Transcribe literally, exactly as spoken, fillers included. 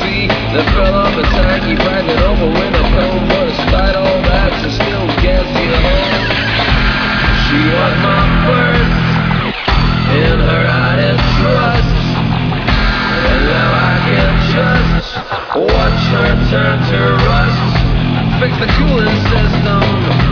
tree that fell off a tacky bag and over with a comb. But despite all that, she still gets you home. She was my first, in her I did trust, and now I can just watch her turn to rust. Fix the cooling system,